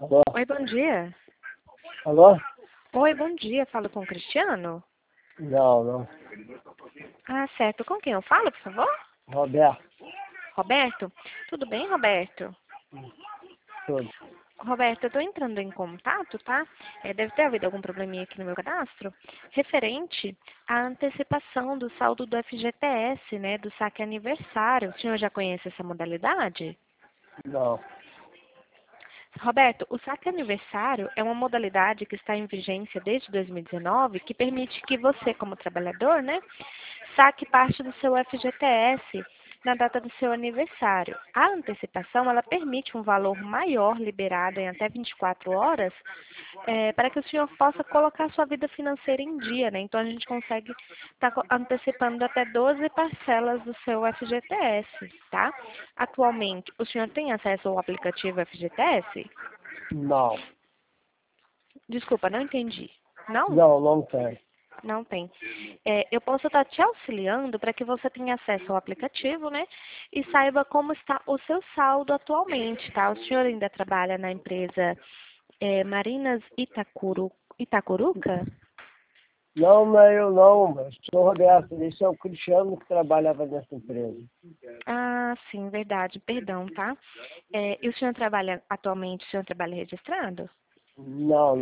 Alô? Oi, bom dia. Alô? Oi, bom dia. Falo com o Cristiano? Não. Ah, certo. Com quem eu falo, por favor? Roberto, Roberto? Tudo bem, Roberto? tudo. Roberto, eu estou entrando em contato, tá? Deve ter havido algum probleminha aqui no meu cadastro, referente à antecipação do saldo do FGTS, né, do saque aniversário. O senhor já conhece essa modalidade? Não. Roberto, o saque aniversário é uma modalidade que está em vigência desde 2019, que permite que você, como trabalhador, né, saque parte do seu FGTS na data do seu aniversário. A antecipação, ela permite um valor maior liberado em até 24 horas, para que o senhor possa colocar a sua vida financeira em dia, né? Então, a gente consegue estar antecipando até 12 parcelas do seu FGTS, tá? Atualmente, o senhor tem acesso ao aplicativo FGTS? Não. Desculpa, não entendi. Não? Não tem. Não tem. Eu posso estar te auxiliando para que você tenha acesso ao aplicativo, né? E saiba como está o seu saldo atualmente, tá? O senhor ainda trabalha na empresa Marinas Itacuruca? Não é eu não, mas sou Roberto. Esse é o Cristiano que trabalhava nessa empresa. Ah, sim, verdade. Perdão, tá? E o senhor trabalha atualmente, o senhor trabalha registrado? Não.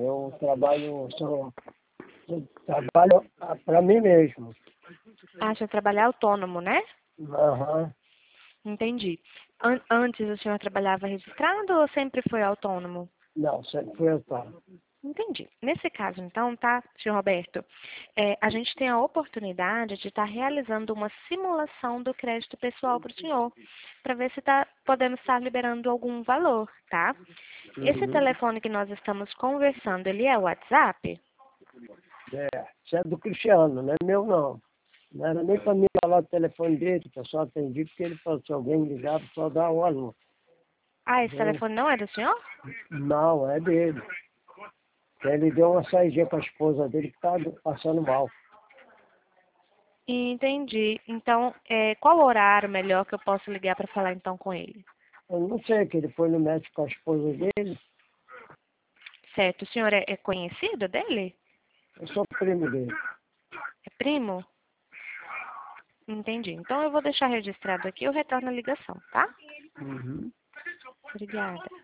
Eu trabalho para mim mesmo. Ah, o senhor trabalha autônomo, né? Aham. Entendi. Antes o senhor trabalhava registrado ou sempre foi autônomo? Não, sempre fui autônomo. Entendi. Nesse caso, então, tá, senhor Roberto, a gente tem a oportunidade de estar realizando uma simulação do crédito pessoal para o senhor, para ver se está podendo estar liberando algum valor, tá? Esse Uhum. telefone que nós estamos conversando, ele é o WhatsApp? Isso é do Cristiano, não é meu não. Não era nem para mim falar o telefone dele, que eu só atendi porque ele falou, se alguém ligar, só dá o alô. Ah, esse telefone não é do senhor? Não, é dele. Ele deu uma saidinha com a esposa dele que tá passando mal. Entendi. Então, qual horário melhor que eu posso ligar para falar então com ele? Eu não sei, que ele foi no médico com a esposa dele, Certo. O senhor é conhecido dele? eu sou primo dele. É primo? Entendi. Então eu vou deixar registrado aqui e eu retorno a ligação, tá? Uhum. Obrigada.